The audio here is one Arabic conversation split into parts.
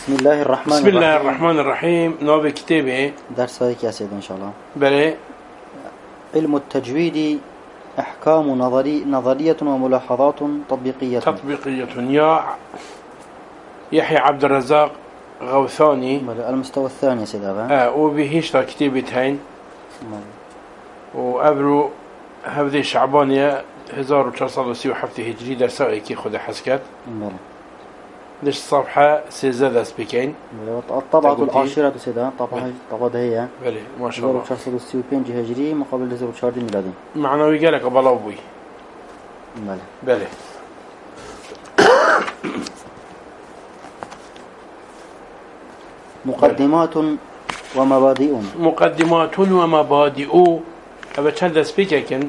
بسم الله الرحمن الرحيم. نوع كتابه درس هيك يا سيدي إن شاء الله. بلى. علم التجويد أحكام نظرية وملاحظات تطبيقية. يا يحيى عبد الرزاق غوثاني. المستوى الثاني يا سيدي. وبهيشتا كتابتين. وقبلوا هذه شعبانية 1437 هجري درسائي كي خد حسكت. ليش صفحة سيزادة سبيكين. الطبعة العاشرة سيدة طبعة هي. بلى ما شاء الله. 1435 هجري مقابل 1400 ميلادي. معنوي قالك أبلاوي. بلى. مقدمات ومبادئ. مقدمات ومبادئ. أبى تشد سبيكين.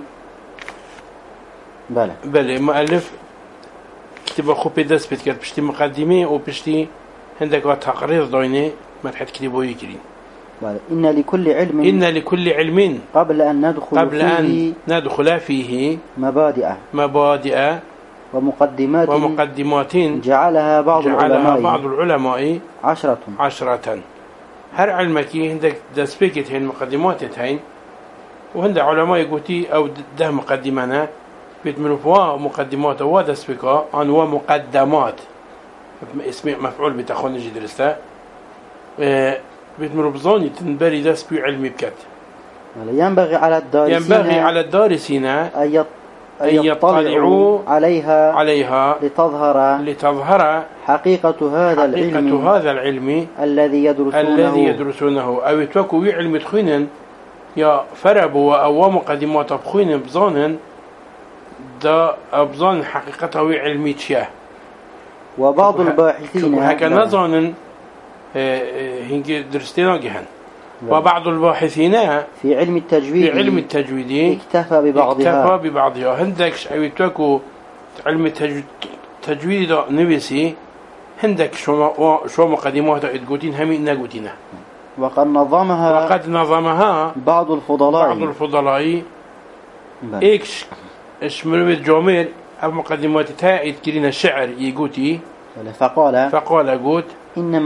بلى مؤلف كتب خوبي دست بيت كات بشتي مقدمة وبشتي عندك تقرير ضاينة ما تحت كتبه يجري. إن لكل علم قبل أن ندخل فيه مبادئ ومقدمات جعلها بعض العلماء 10. هر علمك عندك دست بيت هين مقدمات هين وعند علماء يقولي أو ده مقدمنا بيتملوا مقدمات ودسبكا عن ومقدمات اسم مفعول بتخون جدرسته بيتملوا بظاني تنبري دسبي علمي بكت. ينبغي على الدارسين أن يطلعوا عليها لتظهر حقيقة هذا العلم الذي يدرسونه أو يتوكوا علم تخوين يا فربوا أو مقدمات بخوين بظانن دا أبظان حقيقته علمي تشاه. وبعض الباحثين هكذا نظن هنجي درستنا جهن. وبعض الباحثين في علم التجويد اكتفى ببعضها. هندكش أويتوكو علم التجويد نبسي هندك شو مقدمات تقولين همي نقولينه. وقد نظمها بعض الفضلاء إيش مروي جومير أو مقدمات تاعي تكلين الشعر يقولي فقال قلت إن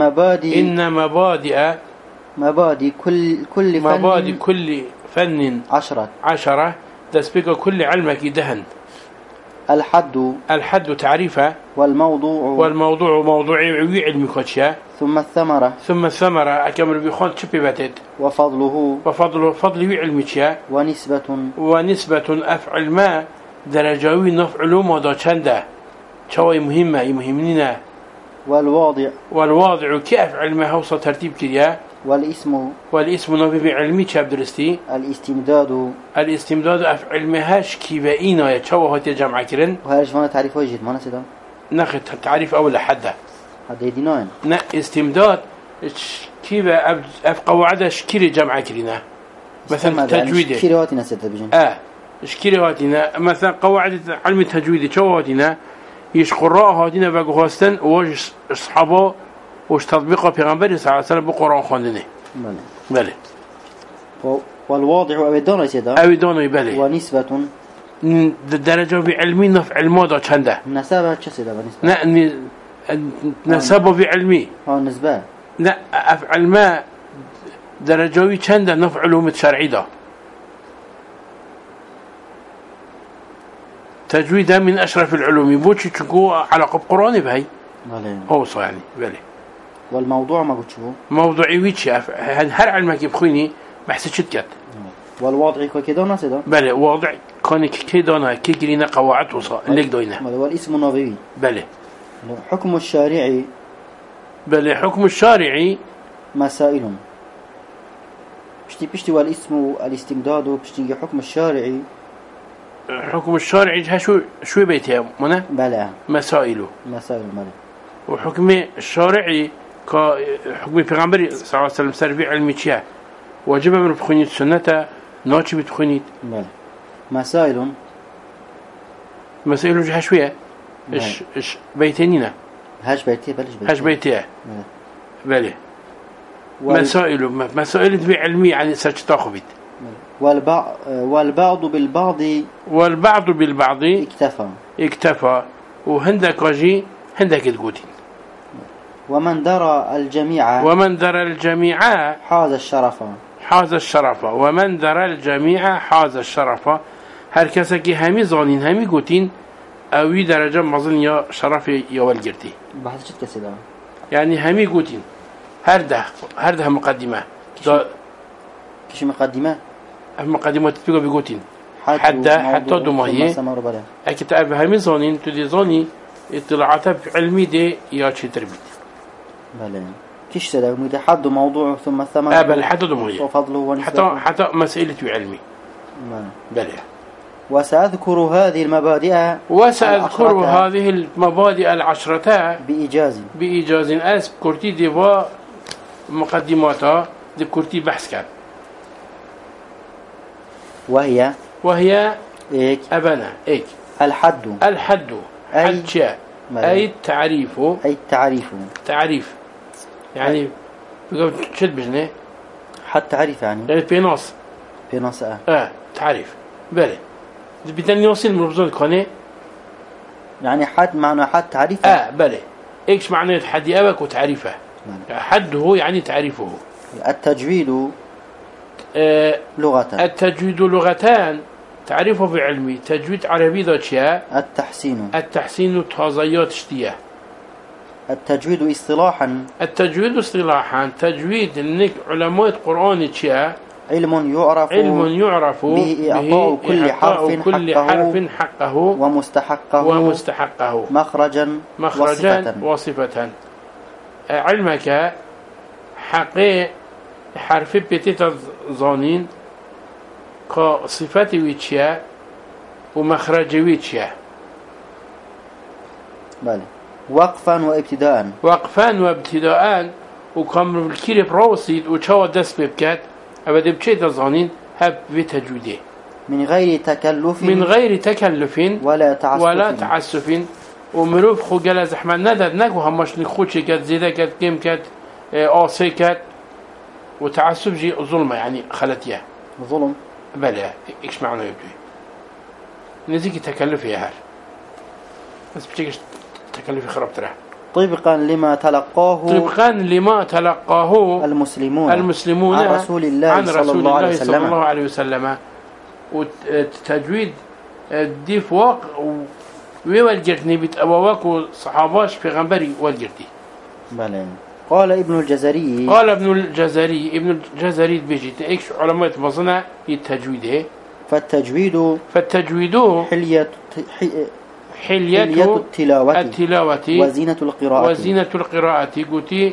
مبادئ كل فن 10 تسبق كل علمك دهن. الحد تعريفه والموضوع موضوعي علمك وشيا ثم الثمرة أكمل بيخون شبي باتت وفضله علمك ونسبة أفعل ما درجاوي نفعل ما دا چنده شوي مهمنينا والواضع كيف علمه هوصة ترتيب كريا والاسم نبي علمي شاب درستي الاستمداد أفعل مهاش كيبائينا يا شو هات جمع كرن وهاش ما تعريفه يجد ما نسيدا ناخد تعريف أول حدا يدينون استمداد كيبا قواعدش كيري جمع كرينا مثلا تجويد كيرواتي نسيت بيجن إشكالياتنا مثلا قواعد علم التجويد شواتنا يش قراء هاتنا بقهاستن وش أصحابه وش تطبيقه پیغمبر صلى الله عليه وسلم بقرآن خواندنه. بله. والواضع أبدانه سيدا. بله. ونسبة. الدرجة بعلمي نفع الموضة چنده. نسبة چه سيدا بالنسبة؟ نسبة بعلمي. نسبة. لا أفعل ما درجوي چنده نفع علوم شرعي ده. تجويدها من أشرف العلوم بوشي تشكو علاقة بقرآن بهاي هو صح يعني بله. والموضوع ما قلت شو موضوعي ويتش هر علمك يبخيني بحث شتكت والواضع كيدانا سيدا بله واضع كان كيدانا كيجرينا قواعد وصا ليك دوينا والاسم النبوي بله حكم الشارعي بله حكم الشارعي مسائل بشتي والاسم الاستمداد وبشتي حكم الشارعي شو بيتها منا بلى مسائل ملي وحكم الشارعي كحكم البيغمبر صلى الله عليه وسلم سربي علمي تشيا واجب من بخونيت سنة ناتش بتخونيت بلى مسائل جه شوية إيش بيتيننا هاش بيتي بلى مسائل تبي علمي يعني سرچ تاخبيت والبعض بالبعض اكتفى وهندك واجي هندك تقولين ومن درى الجميع ومن درى الجميع حاز الشرف. حاز الشرف. ومن درى الجميع حاز الشرف. هر کسی که همی زانین همی گوتین اوی درجه مزن یا شرف یا ولگرتی. بحث چت کسی داره؟ يعني همي قوتين هرده مقدمة كش مقدمة مقدمة تبقى بقوتين حتى دماهية أكيد تعرف همي زانين تدي زاني اطلاعاتها بعلمي دي يا شي تربيت بله كش سدا مده حد موضوع ثم ثمن بل حتى دماهية وفضله حتى مسألة علمي بله وسأذكر هذه المبادئ هذه المبادئ العشرة بإيجاز أسب كرتي ديوا مقدماتها دي كرتي بحث كان وهي إيك أبنا إيك الحد أي التعريف تعريف يعني شد بجنة حد تعريف يعني بيناس تعريف بله بدنا نوصل مربوطون كونه يعني حد معنى حد تعريفه بله ايش معنى حد ابك وتعريفه حد هو يعني تعريفه التجويد لغتان التجويد لغتان تعريفه بعلمي تجويد عربي ذا شيء التحسين تازيات اشتيه التجويد اصطلاحا تجويد انك علماء القرآن شيء علم يعرف به إعطاء كل حرف حقه ومستحقه مخرجا وصفة علمك حقي حرف بتيت زانين كصفة ويتشيا ومخرج ويتشيا بله وقفا وابتداء وكم بالكيرب روسيد وشوا دس بكات أبدا بشيء تزانين هب بتجويده من غير تكلف ولا تعسف ومروف خو جل زحمة ندد نكو همش نخوش كات زيادة كات كم كات آسي كات وتعسف جي ظلمة يعني خلتيه ظلم بلى إيش معناه يبدي نزيك تكلف يا هر بس بتيجي تكلف خرب ترى طبقا لما تلقاه المسلمون عن رسول الله صلى الله عليه وسلم والتجويد دي فوق ويوالجرتني بيت أبواك وصحاباش في غنبري والجرتي بلى قال ابن الجزري بيجي ايش علماء مصنع التجويد فالتجويد حلية التلاوة وزينة القراءة قلتي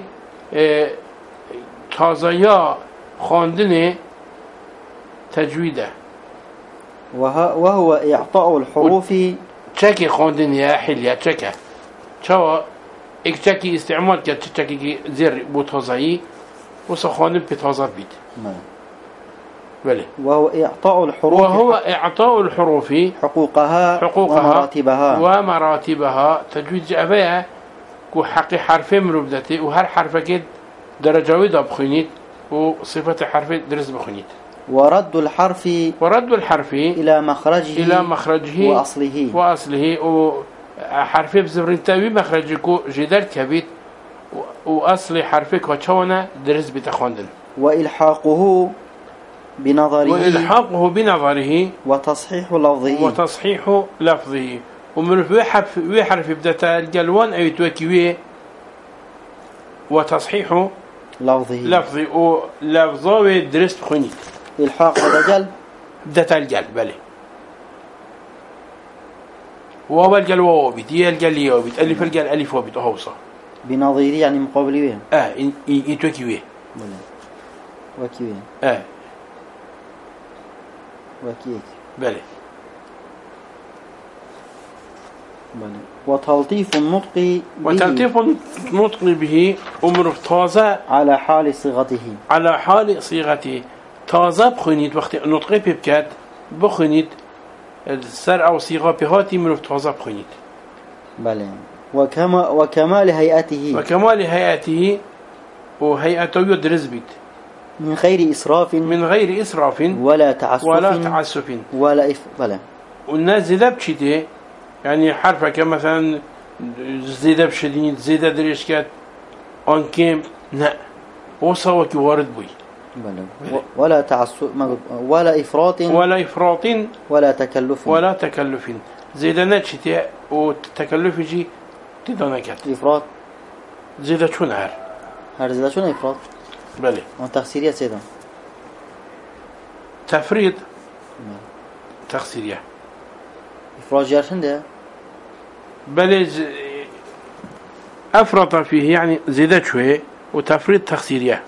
تازيا خاندنه تجويده وهو إعطاء الحروف تشكي خاندنه يا حلية تشكي شو تشكي استعمال تشكي زر بتازي وسخان بتازر بيت بله وهو إعطاء الحروف حقوقها ومراتبها تجويد أبيها كو حقي حرفين مربدتي وهر حرف كده درجة ده بخنيت وصفة حرف درس بخنيت ورد الحرف إلى مخرجه وأصله وحرف بزبرين تاوي مخرجكو جدار كبيت وأصل حرفك وشونا درس بتخوندن وإلحاقه بنظره وتصحيح لفظه ومن ويحرف بدتا الجلوان أي توكيه وتصحيح لفظه ولفظه درس بخني إلحاق هذا جل بدتا الجل بله وهو الجل ووبيت هي الجل يوبيت ألف الجل ألف وبيت أهوصة بنظيري يعني مقابليه يتوكيه وكيوه وكيك بله وتلطيف النطق به أمر تازة على حال صيغته تازة بخنيد وقت النطق بكات بخنيد السر أو صيغة بهاتي أمر تازة بخنيد بله وكمال هيئته وهيئته يدرس بيت من غير إسراف ولا تعسف ولا والناس زيادة بشيء يعني حرفك مثلا زيادة بشديد زيادة دريشكات آن كم نا وصوك وارد بي ولا تعسف ولا إفراط ولا تكلف زيدنا شتاء وتكلف جي تدانكت إفراط زيدا شون هر زيدا شون إفراط بله تخسيرية سيدا تفريط تخسيرية إفراط جارشن ده بله أفرط فيه يعني زيدا شوي وتفريط تخسيرية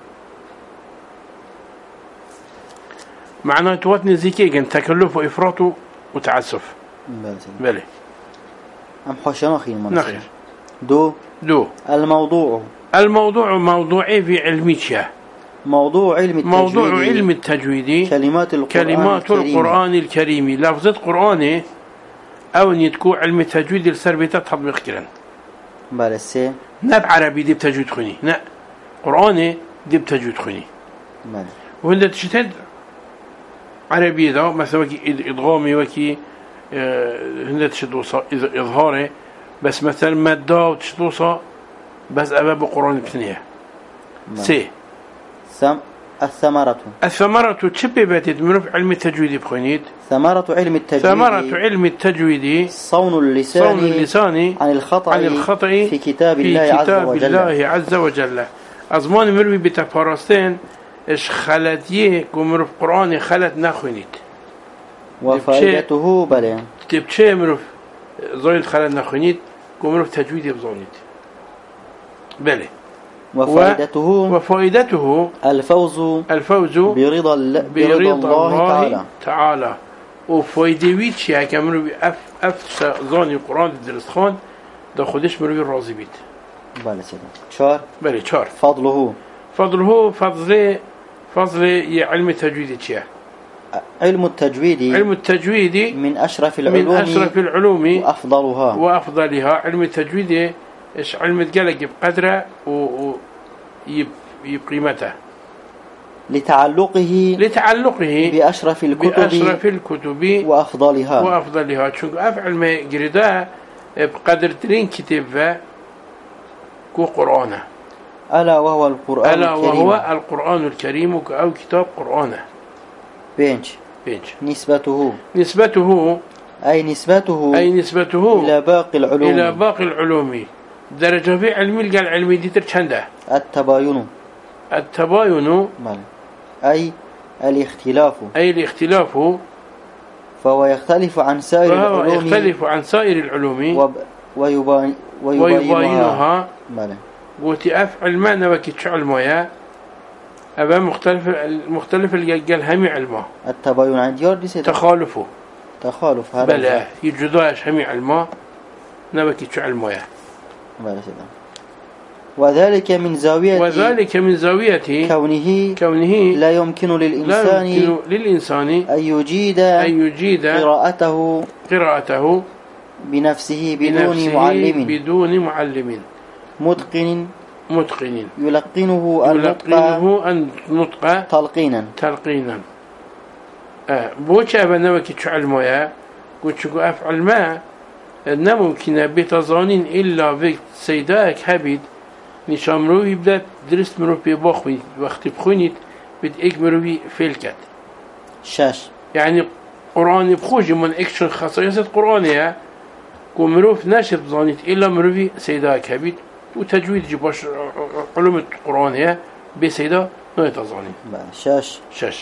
معناه تواتني زيكي جن تكلف وإفراط وتعسف بله أم حوشنا أخي نخير دو الموضوع موضوعي في علميتشا موضوع علم التجويد كلمات القرآن الكريم لفظة قرآن أو نتكو علم التجويد السربية تطبيق كلن بالسي نب عربي دي بتجويد خني لا قرآن دي بتجويد خني وهذا تشتد عربي ذا مثلا وكي إضغامي وكي هذا تشدوصا إظهاره بس مثلا مادة وتشدوصا بس أباب القرآن بثنية سي الثمرة تشبه باتت من علم التجويد بخنيت ثمرة علم التجويد صون اللسان عن الخطأ في كتاب الله عز وجل أزمان مروي بتفارستين إش خلديه كمرف قرآن خلد نخونيت وفائدته بله تبشي مروف زايد خلد نخونيت كمرف تجويد بزانيت بله وفائدته الفوز برضا الله تعالى وفائدويت شيء كمرو أف زاني القرآن الدرس خان دا خودش مروي راضي بيت بله سيدا شار فضله فضل علم التجويد شيء علم التجويد من أشرف العلوم وأفضلها علم التجويد إيش علم الجلق بقدره ويبقيمته لتعلقه بأشرف الكتب وأفضلها شو أفعل ما جرده بقدر ترين كتاب كو قرآنه ألا وهو القرآن الكريم أو كتاب قرآنه بينش نسبته أي نسبته إلى باقي العلوم درجة في علمي لقى العلمي دي ترشنده التباين أي الاختلاف فهو يختلف عن سائر العلوم ويباينها قلت أفعل ما نبكي تشعل مويا أبا مختلف اللي قال همي علمه التباين عند ياردي تخالف هذا بلا يجدواش همي علمه نبكي تشعل مويا بلا سيدا وذلك من زاوية كونه لا يمكن للإنسان أن يجيد قراءته بنفسه بدون معلم متقن يلقنه النطق تلقينا بوش أبا نوكي تشعل مويا قلت شكو أفعل ما ممكن بتظانين إلا في سيداك هبيد نشام روي بدأت درست مروي باخوي وقت بخونيت بدأك مروي فيلكت شاش يعني قرآن بخوجي من اكشن خصائص قرآنية ومروف ناشط ظانيت إلا مروي سيداك هبيد وتجويد جباش علوم القرآنية بسيدا نويت ظانين شاش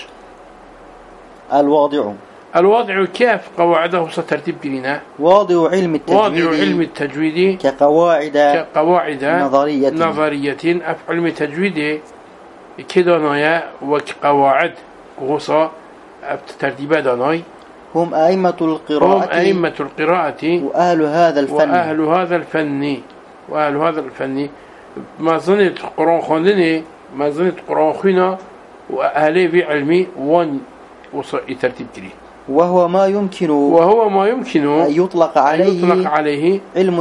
الوضع كيف قواعده سترتيب كلنا واضع علم التجويد كقواعد نظرية علم التجويد كده نايا وكقواعد غصة ترتيبات ناي هم أئمة القراءة وأهل هذا الفن ما ظنت قرآن خاندني ما ظنت قرآن خينا وأهله في علمي وان وصل ترتيب كلي وهو ما يمكن أن يطلق عليه علم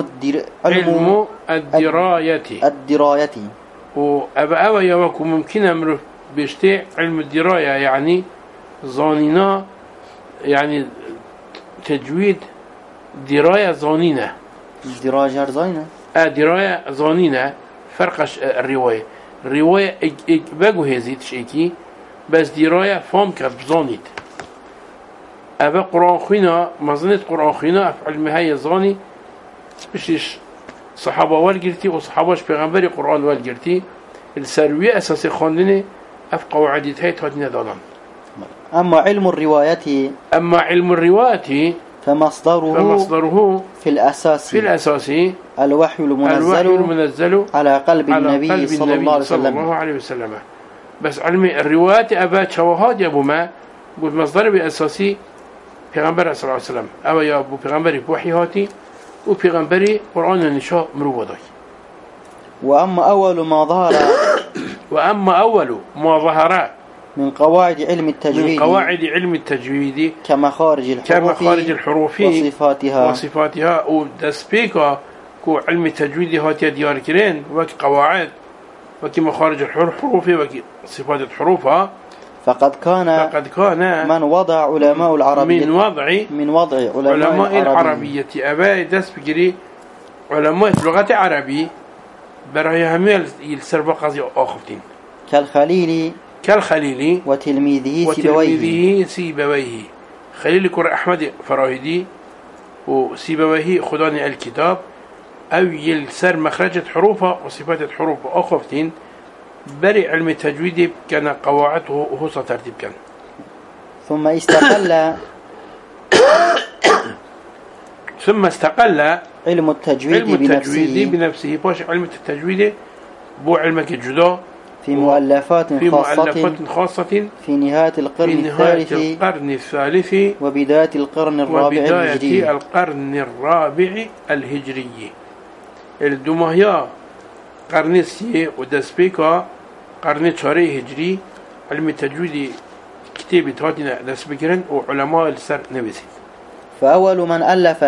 الدراية وأبا يوكو ممكن أمر بيشتي علم الدراية يعني ظانينا يعني تجويد دراية ظانينة دراية ظانينة فرقش الرواية باقو هزيت شيكي بس دراية فهم كات بزانيت أبا قرآن خوينا مزنة قرآن خوينا في علم هاي زاني بشيش صحابة والجرتي وصحاباش بيغمبري قرآن والجرتي السروية أساسي خاندني أف قواعد هاي تهدنا دالان. أما علم الرواية فمصدره في الأساس الوحي المنزل على قلب النبي صلى الله عليه وسلم. بس علم الرواية أبا شواهد يا أبو ما قلت مصدر بأساسي پیغمبر صلى الله عليه وسلم أو يا أبو پیغمبري بوحي هاتي وبيغمبري قرآن النشاء مروضي. وأما أول ما ظهر من قواعد علم التجويد كمخارج الحروف وصفاتها ودسبيكا كو علم التجويد هاتي ديار كرين وكي قواعد وكي مخارج الحروف وكي صفات الحروف فقد كان من وضع علماء العربية من وضع علماء العربية أبا دس بجري علماء اللغة العربية برای همه السربقازي آخفتين كالخليل وتلميذه سيبويه خليل كر أحمد فراهيدي وسيبويه خداني الكتاب أو يلسر مخرجة حروفه وصفات حروف آخفتين بري علم التجويد كان قواعده وهو ترتيب كان ثم استقل علم التجويد بنفسه باش علم التجويد بو علمك الجدا في مؤلفات خاصة في نهاية القرن الثالث وبداية القرن الرابع الهجري الدمهيا قرن السي ودسبيكا قرن شاري هجري علم التجويد كتاب تاتنا دسبكرن وعلماء السر نبسي. فأول من ألف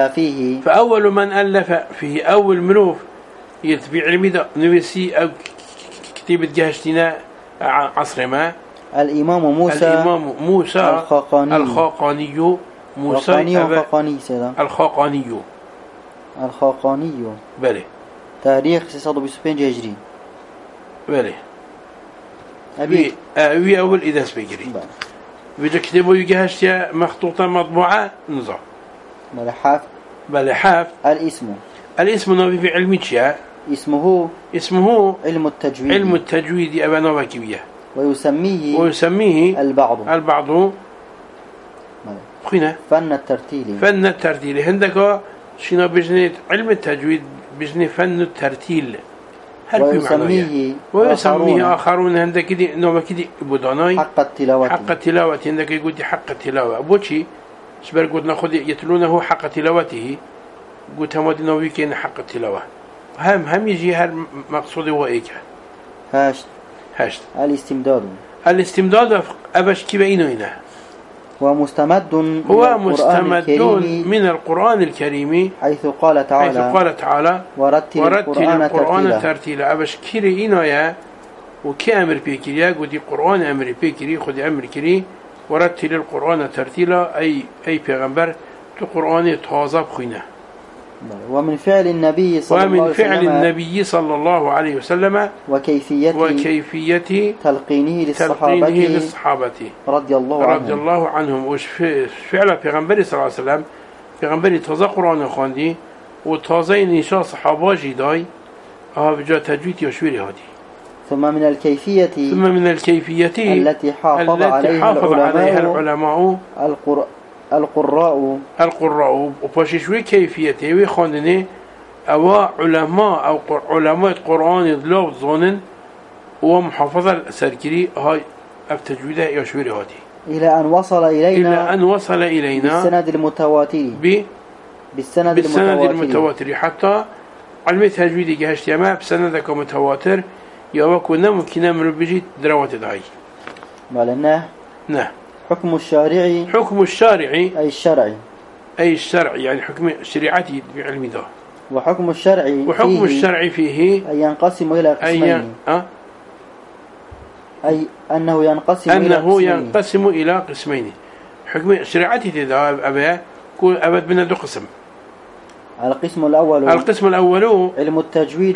فيه أول مروف يتبع علمي ده نبسي أو كتاب جهشتنا عصر ما الإمام موسى الخاقاني بله تاريخ 625 هجري بله أبي أول إذا سبيجري بيجا كتابه يجهشتيا مخطوطة مطبوعة نظام بله حاف الاسم نوبي في علمي تشيا اسمه علم التجويد أبانا وكيوية ويسميه البعض خينا فن الترتيل عندك شنو بجنيت علم التجويد بجني فن الترتيل ويسميه آخرون عندك كده نوع كده بداناي حق التلاوة عندك يقول حق التلاوة أبوشي شبر قلت ناخذ يتلونه حق تلاوته قلت هم دينوي كين حق التلاوة هم يجي هر مقصود هو إيجا هاشت الاستمداد أبش كبينه هنا هو مستمد من القرآن الكريم حيث قال تعالى ورتل القرآن ترتيلا أبش كيري إنايا وكي أمر بيكريا قدي قرآن أمر بيكري خدي أمر كري ورتل القرآن ترتيلا أي پیغمبر تو قرآن تازه بخينه ومن فعل النبي صلى الله عليه وسلم وكيفية تلقينه للصحابة رضي الله عنهم وش فعل پیغمبر صلى الله عليه وسلم پیغمبر تازه قرآن خواندی و تازه نشا صحابه جدای بجا تجوید يشويري هادي ثم من الكيفية التي حافظ عليها العلماء القراء وباششوي كيفيته ويخوندني أو علماء القرآن دلو ظنن ومحافظة سركري هاي التجويد يشويري هادي إلى أن وصل إلينا بالسند المتواتر حتى علم التجويد جهشت يما بسندك متواتر يوكونا ممكن من بيجي دروات داي مالنا حكم الشارع أي الشرع يعني حكم شريعتي بعلم ده وحكم الشرع فيه أن ينقسم إلى قسمين أي أنه ينقسم إلى قسمين حكم شريعتي ده أبا كل أبد بنا دو قسم القسم الأول علم التجويد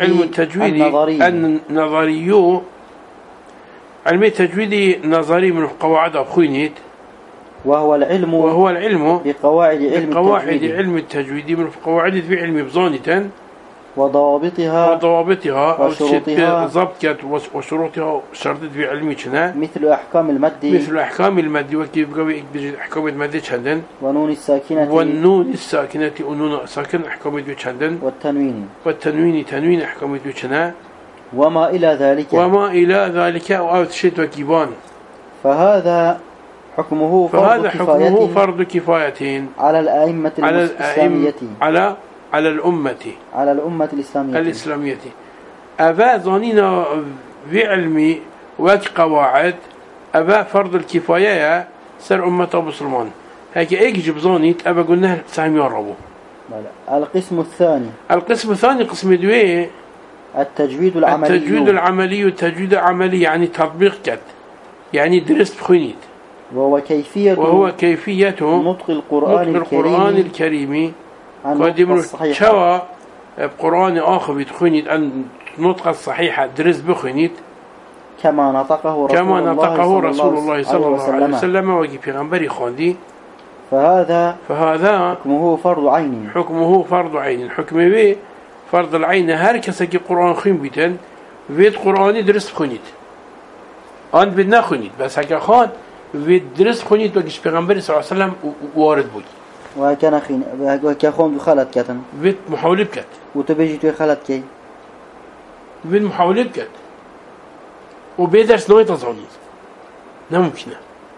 النظري علم التجويد نظري من قواعد أبخينيت وهو العلم بقواعد علم التجويد من قواعد في علم بزانة وضوابطها وشروطها ضبطت وشروطها شرطت في علمنا مثل أحكام المد وكيف قوي أحكام المد شندن والنون الساكنة ونون ساكن أحكام المد شندن والتنوين تنوين أحكام المد شنا وما إلى ذلك أو شيء وكيبان فهذا حكمه فرض كفاية على الأئمة الإسلامية على الأمة الإسلامية أبا ظنينا في علمي وقواعد أبا فرض الكفاية سر أمة المسلمان هيك يجب ظنيت أبا قلنا سهم يربو. القسم الثاني قسم دويه التجويد العملي يعني تطبيق كت يعني درست بخنيت وهو كيفية نطق القرآن الكريم قادم شوا بقرآن آخر بتخنيت أن نطق الصحيحة درس بخنيت كما نطقه رسول الله صلى الله عليه وسلم وجي پیغمبري خواندي فهذا حكمه فرض عين حكمه به فرض العين هر کسی که قرآن خوین بیتن وید قرآنی درست خونید آن بید نخونید بس اگه خواند وید درست خونید و کش پیغمبر صلی الله علیه وسلم وارد بود و که خوند و خلط کتن وید محاوله بکد و تو بیجی توی خلط کی وید محاوله بکد و به درس نوی تزانید نممکنه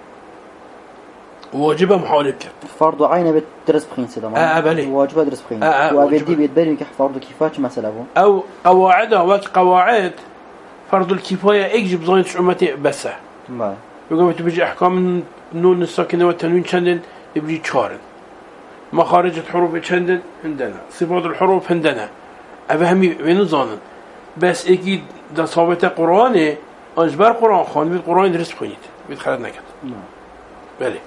واجبه محاوله بكت فرض عين بتدرس بخين سيدا بله واجبه درس بخين وابدي بيتبين كفرض كفايه مثلا او قواعدها قواعد فرض الكفايه يجب زين امتي بس يقوم تبيجي احكام النون الساكنه والتنوين چندن يبجي 4 مخارج الحروف چندن عندنا صفات الحروف عندنا افهمي وين زانن بس اكيد ده ثابت قرانه اجبر قران خوان بالقران درس بخينيت بيتخلد نكت بله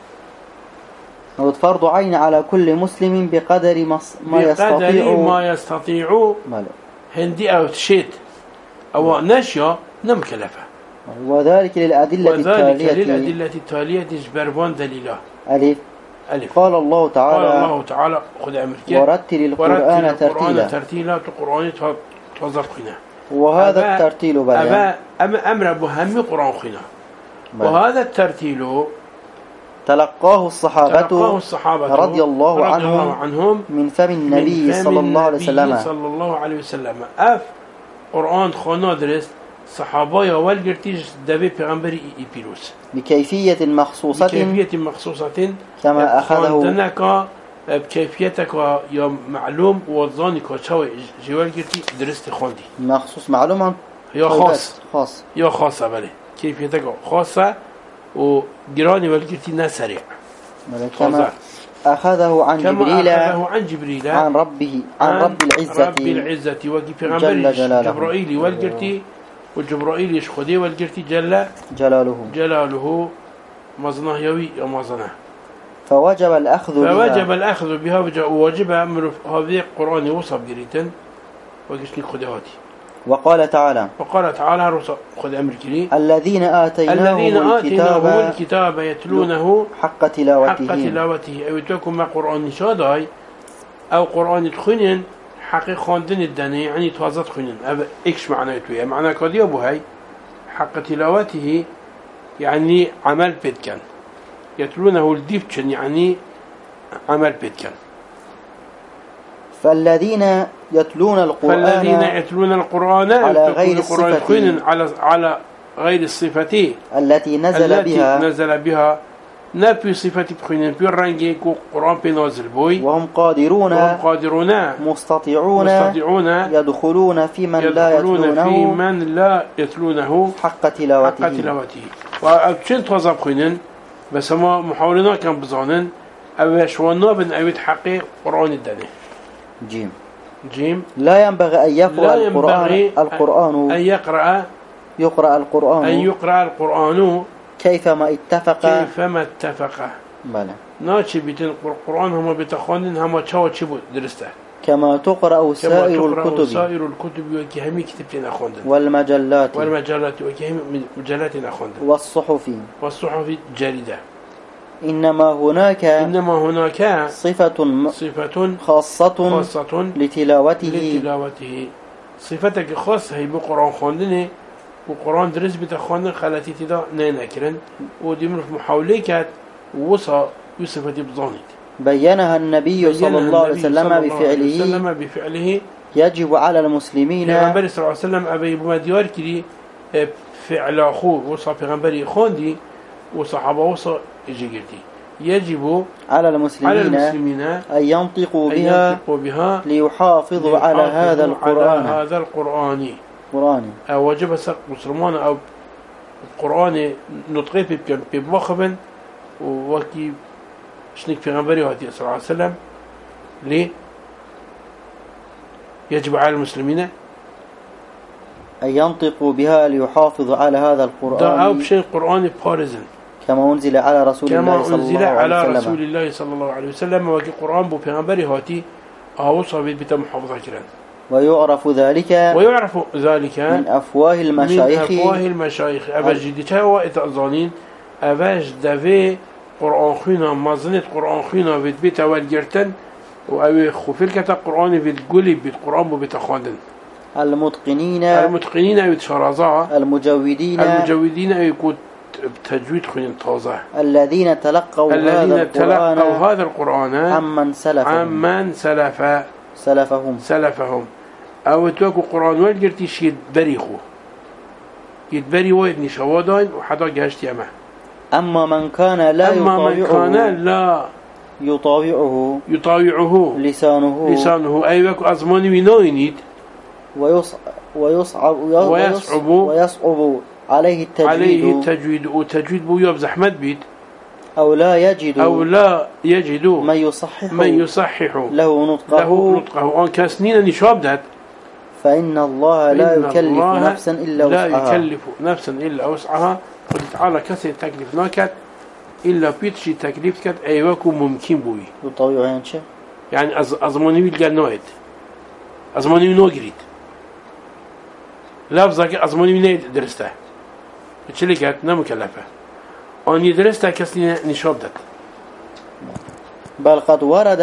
فرض عين على كل مسلم بقدر ما يستطيع هندي أو تشيت أو نشيا نمكلفة وذلك للأدلة التالية جبربان دليلا قال الله تعالى خذ أمرك ورتل القرآن ترتيلا القرآن توظف خنا وهذا الترتيل أمر بهم قرآن خنا وهذا الترتيل تلقاه الصحابة رضي الله عنهم من فم النبي صلى الله عليه وسلم قرآن خانا درست صحابة والجرتيج دبي پیغمبر إيبيروس بكيفية مخصوصة كما أخذه بكيفيتك يا معلوم وظانك وشوي جوال جرتي درست خاندي مخصوص معلوم يا خاصة بله كيفيتك خاصة وجراني والجرتي نسرع كما أخذه عن جبريل عن رب العزة وكي پیغمبر جبرائيل والجرتي والجبرائيل يشخدي والجرتي جلاله مزنه يوي يا مزنه فوجب الأخذ بها وواجب أمر هذه القرآن وصف جريتا وكشني خدهاتي وقال تعالى خذ أمر كريم الذين آتيناهم الكتاب يتلونه حق تلاوته أو يتوكم مع قرآن شاداي أو قرآن تخنين حقي خاندن الدنيا يعني توازت خنين إيش معنى يتويه معنى كذي أبو هاي حق تلاوته يعني عمل بيتكن يتلونه الديفتشن يعني عمل بيتكن فالذين يتلون القرآن على غير الصفة على غير الصفة التي نزل بها نبي صفة بخينين بالرنجي قرآن بنازل بوي وهم قادرون مستطيعون يدخلون في من لا يتلونه حق تلاوته وأبشن توزع بخينين بس ما محاولنا كان بزانن أو شوانا بن أبيت حقي قرآن الدنيا جيم لا ينبغي أن يقرأ القرآن كيفما اتفق بله ناتشي بيتن القرآن هما بتخوانين هما تشاو تشبو درسته كما تقرأ سائر الكتب وكهمي كتبتنا خوندن والمجلات وكهمي مجلاتنا خوندن والصحف جريدة. إنما هناك صفة خاصة لتلاوته صفتك خاصة هي بقرآن خوندنه وقرآن درس بتخوندن خلاتي تدا ناكرن ودي من محاولة كات ووصى يوسف بظانيت بينها النبي صلى الله عليه وسلم بفعله يجب على المسلمين پیغمبر صلى الله عليه وسلم أبي بمديار كري فعل أخوه وصى پیغمبری خوندي وصحابه وصى إجيجرتي يجب على المسلمين أن ينطقوا بها ليحافظوا على هذا القرآن أو وجب سق مسلمان أو القرآن نطقه بمخبن وكي شنك في غنبري وهدي صلى الله عليه وسلم ليه يجب على المسلمين أن ينطقوا بها ليحافظوا على هذا القرآن أو بشيء قرآن بارزن كما أنزل على رسول الله صلى الله عليه وسلم وكي قرآن بو في غنبري وهدي أوصى بيتا محافظة كران ويعرف ذلك من أفواه المشايخ أباج ديتها وإتأذانين أباج دافي قرآن خينا مازنت قرآن خينا بيت والجرتن وأوي خفلكة قرآن بيت قولي بيت قرآن بيت خواندن المتقنين أو شرازا المجودين أو يكون تجويد خين طازة الذين تلقوا هذا القرآن عمن سلفهم أو توقع قرآن والجرتيش يتبري ويدني شوادين وحدا جهشت يمه أما من كان لا يطاوعه لسانه أيوك أزماني وينوينيد ويصعب عليه التجويد وتجويد بو يوب زحمت بيت أو لا يجد من يصحح له نطقه أن كاسنين نشاب دات فإن الله لا يكلف نفسا إلا وسعها قد تعالى كسر تكليف ناكت إلا بيتشي تكليف كت أيواكو ممكن بوي يطويع يعني شيء يعني أزماني بيلقى نوعد أزماني نوغريد لفظك أزماني نوعد درسته بتشلي كت نمكلفه أني درسته كسنين نشاب دات بل قد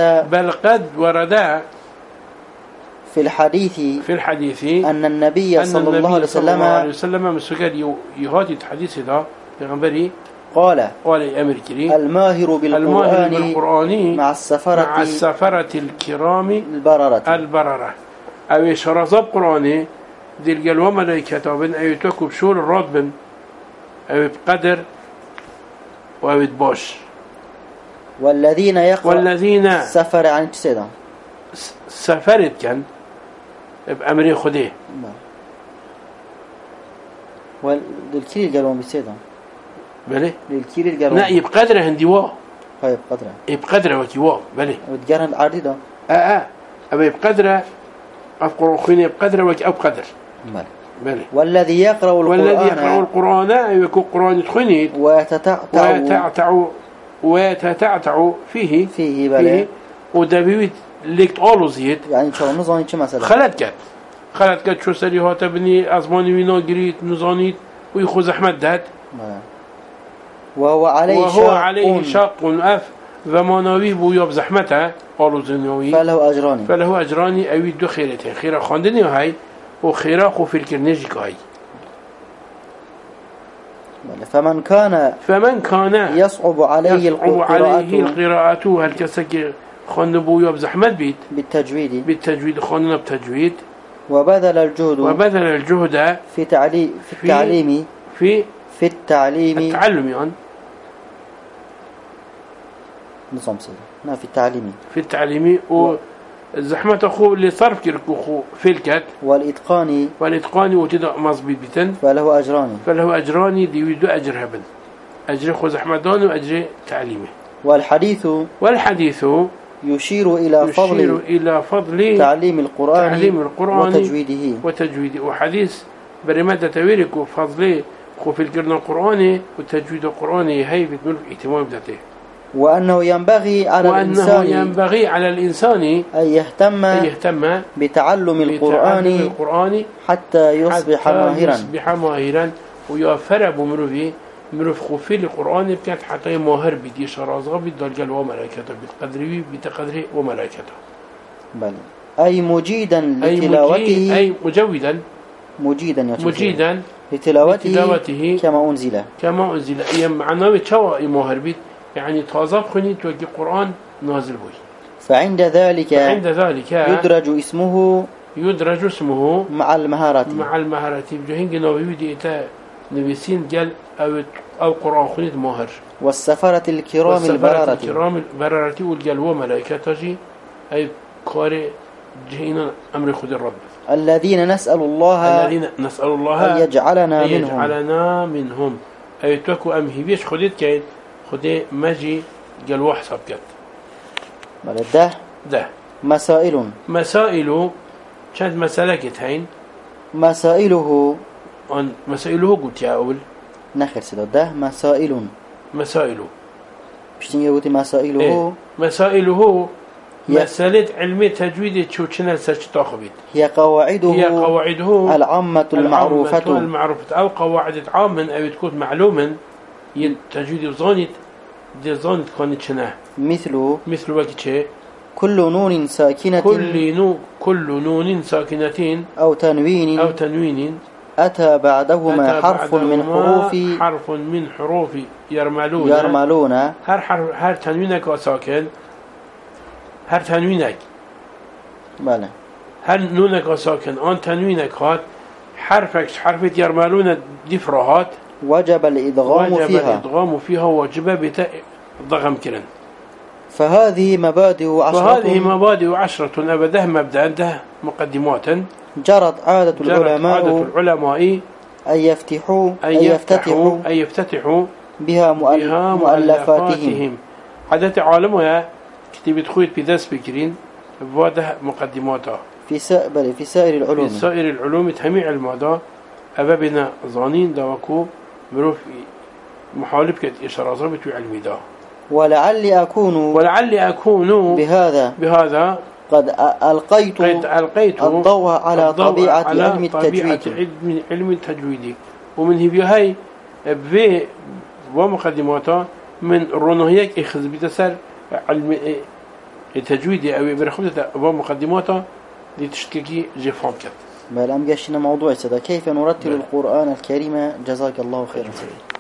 ورد في الحديث أن النبي صلى الله عليه وسلم مسجد يهاتي الحديث هذا بغنبري قال أمريكي الماهر بالقرآن مع السفرة الكرام البررة أو شرزاب قرآني دي الجلوة ملائكة بن أو تكب شور الراتب أو بقدر أو باش والذين يقرأ سفر عن كسيدا سفرت كان بأمري خديه والكيل قالوا بسيدا بله الكيل قالوا لا يبقدره هندي وا هاي يبقدره وكيوا بله وتجارن عادي ده أبي يبقدره أفقر خين يبقدره وك أو قدر بله والذي يقرأ القرآن يكون قرآن خنيد ويتتعتع فيه ودبيت ليكت أولوزيت يعني شو نظاني شو مثلا خلت كات شو سريها تبني أزماني وينا قريت نظانيت ويخوز أحمد دات وهو عليه شاق ومانوي بو ياب زحمته أولوزنيوي فله أجران أوي دو خيرته خيرا خاندني هاي وخيرا خو في الكرنيجي هاي فمن كان يصعب عليه القراءة هل كسك خان بو ياب زحمت بيت بالتجويد خاننا بتجويد وبذل الجهد في التعليم يعني نظام سيدة في التعليم زحمة أخو اللي صرف كركو في الكات والإتقان وتدا مصبي بتن فله أجران دي يدو أجر هبن أجر خو زحمتان وأجر تعليمه والحديث يشير إلى فضل تعليم القرآن وتجويده وحديث برمادة تويرك وفضله خو في القرآن وتجويد القرآن هاي بتملك اهتمام ذاته وأنه ينبغي على الإنسان أن يهتم بتعلم القرآن حتى يصبح ماهرا ويوفر بمروفي خوفي القرآن بكات حتى ماهر بدي شرازغ بالدرجة وملائكته بتقدره وملائكته. بل أي مجيدا لتلاوته أي مجيدا لتلاوته كما أنزل يعني معناه تشوا ماهر بيت يعني تازاب خني توجي قرآن نازل بوي. فعند ذلك يدرج اسمه مع المهارات بجهين جنوبي بدي إتا نبيسين جل أو قرآن خنيت ماهر والسفرة الكرام البررة والجلوة ملائكته أي كاري جهينا أمر خد الرب الذين نسأل الله أن يجعلنا منهم أي تكو أمهي بيش خديت كين خدي مجي جلوة حساب كت ده مسائل كانت مسألة كتين مسائله قلت يا أول نخر سيدو ده مسائله بشتين يقولي مسائله مسألة علمي تجويد تشوشنا سرش تاخبيت هي قواعده العامة المعروفة أو قواعد عامة أو تكون معلوما تجويد زانت كانت شناه مثل وقت شيء كل نون ساكنة أو تنوين أتى بعدهما حرف من حروف يرملون هر تنوينك ساكن هر تنوينك بله هر نونك ساكن آن تنوينك هات حرف يرملون دفرهات وجب الإدغام فيها وجب ضغم كرن. فهذه مبادئ عشرة أبدا مبدأ مقدمات جرت عادة العلماء أن يفتتحوا بها مؤلفاتهم. عادة عالمها كتبت خويت بدرس بكرين بواده مقدماتها في سائر العلوم تهمي علماء أبابنا ظانين دواكو مروف محالب كت إشارات بتوع علمي دا ولعلي أكون بهذا قد ألقيت الضوء على طبيعة علم التجويد ومن هي بي ومقدماتها من رونهيك إخذ بتسر علم التجويد أو برخوتة ومقدماتها لتشكيكي جفام كت. بل أم قشنا موضوع سدا كيف نرتل القرآن الكريم جزاك الله خيرا.